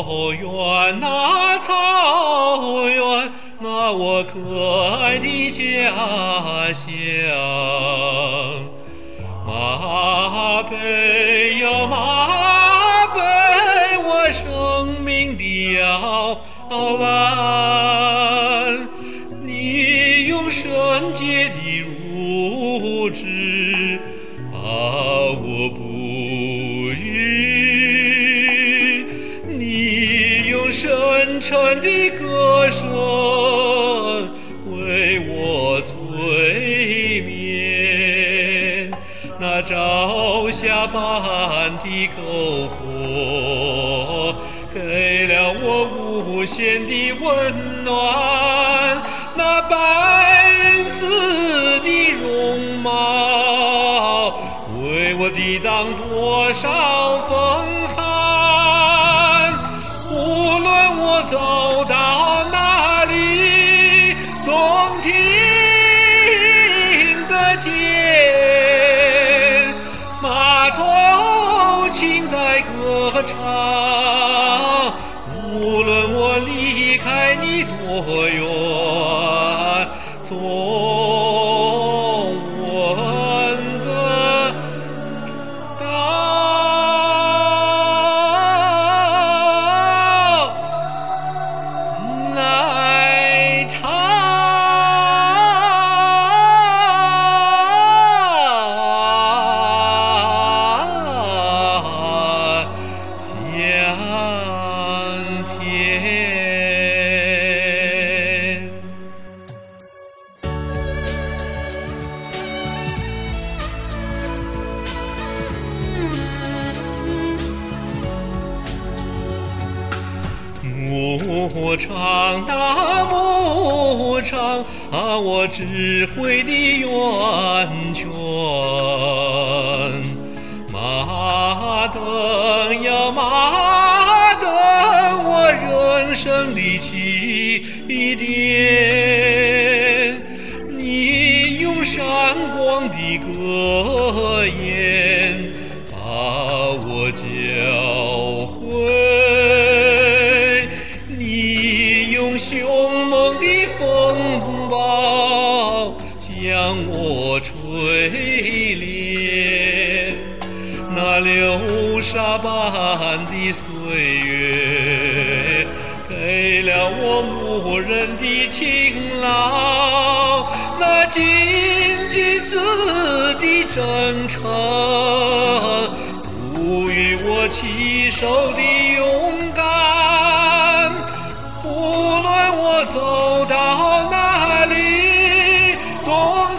原那草原，那我可爱的家乡。马背呀马背，我生命的摇篮，你用圣洁的乳汁把我哺育，你用深沉的歌声为我催眠，那朝霞般的篝火给了我无限的温暖，那白云似的绒毛为我抵挡多少风寒。无论我走到哪里，总听得见马头琴在歌唱。无论我离开你多远，总闻得到奶茶香甜。牧场大牧场啊，我智慧的源泉。马灯呀马灯，我人生的起点。你用闪光的歌言把我教会，你用凶猛的风暴将我锤炼，那流沙般的岁月给了我牧人的勤劳，那荆棘似的真诚赋予我起手的勇敢。无论我走到哪里，总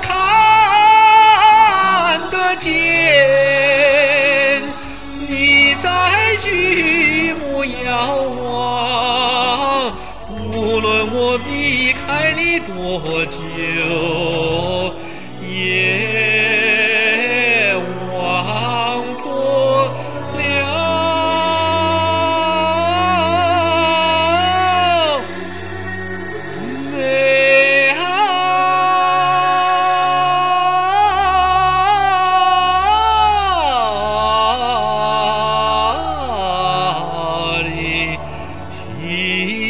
看得见你在举目遥望。无论我离开你多久，也忘不了美好的心。